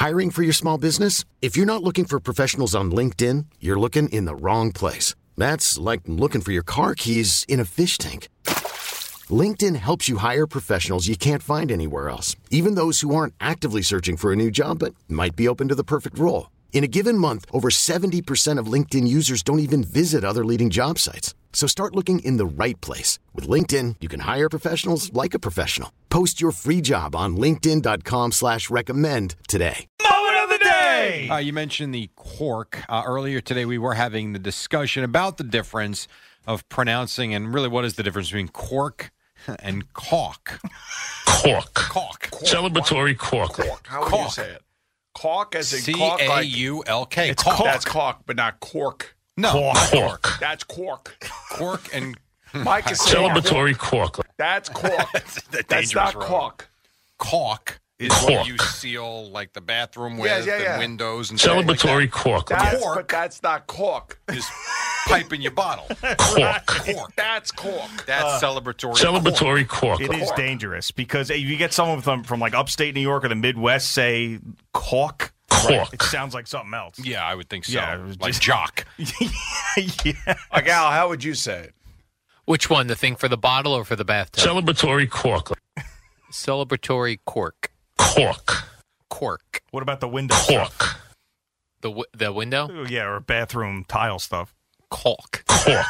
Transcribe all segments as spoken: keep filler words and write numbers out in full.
Hiring for your small business? If you're not looking for professionals on LinkedIn, you're looking in the wrong place. That's like looking for your car keys in a fish tank. LinkedIn helps you hire professionals you can't find anywhere else, even those who aren't actively searching for a new job but might be open to the perfect role. In a given month, over seventy percent of LinkedIn users don't even visit other leading job sites. So start looking in the right place. With LinkedIn, you can hire professionals like a professional. Post your free job on linkedin.com slash recommend today. Moment of the day! Uh, you mentioned the cork. Uh, earlier today, we were having the discussion about the difference of pronouncing and really what is the difference between cork and caulk. Cork. Caulk. Celebratory cork. Cork. How would Caulk. you say it? Caulk as in C caulk A like... U L K. It's Caulk. caulk. That's caulk, but not cork. No, Cork. not cork. That's cork. Cork and Mike is saying Celebratory cork. that's cork. That's the That's dangerous not road. caulk. caulk is Cork. what you seal like the bathroom with Yeah, yeah, yeah. and windows and stuff like Celebratory cork. That's, Cork. but that's not cork. that. Just pipe in your bottle. Cork. Cork. That's cork. That's celebratory. Celebratory cork. It is dangerous because if you get someone from, from like upstate New York or the Midwest say caulk, Cork. it sounds like something else. Yeah, I would think so. Yeah, it was like just- jock. yeah. Like, Al, how would you say it? Which one, the thing for the bottle or for the bathtub? Celebratory cork. Celebratory cork. Cork. Cork. What about the window stuff? Cork. The w- the window? Oh, yeah, or bathroom tile stuff. Caulk. Cork.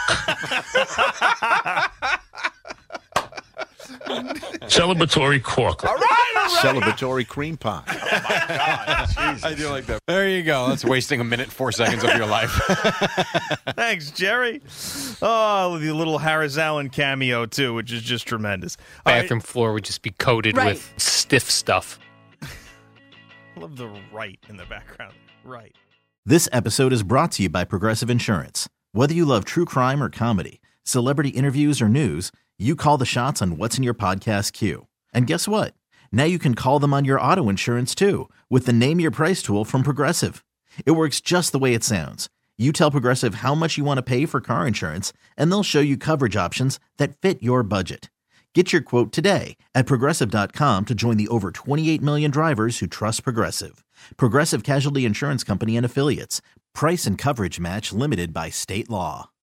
Celebratory cork. All right, all right. Celebratory cream pie. I do like that. There you go. That's wasting a minute, four seconds of your life. Thanks, Jerry. Oh, the little Harris Allen cameo, too, which is just tremendous. All right. Bathroom floor would just be coated Right. with stiff stuff. I love the right in the background. Right. This episode is brought to you by Progressive Insurance. Whether you love true crime or comedy, celebrity interviews or news, you call the shots on what's in your podcast queue. And guess what? Now you can call them on your auto insurance too with the Name Your Price tool from Progressive. It works just the way it sounds. You tell Progressive how much you want to pay for car insurance, and they'll show you coverage options that fit your budget. Get your quote today at Progressive dot com to join the over twenty-eight million drivers who trust Progressive. Progressive Casualty Insurance Company and Affiliates. Price and coverage match limited by state law.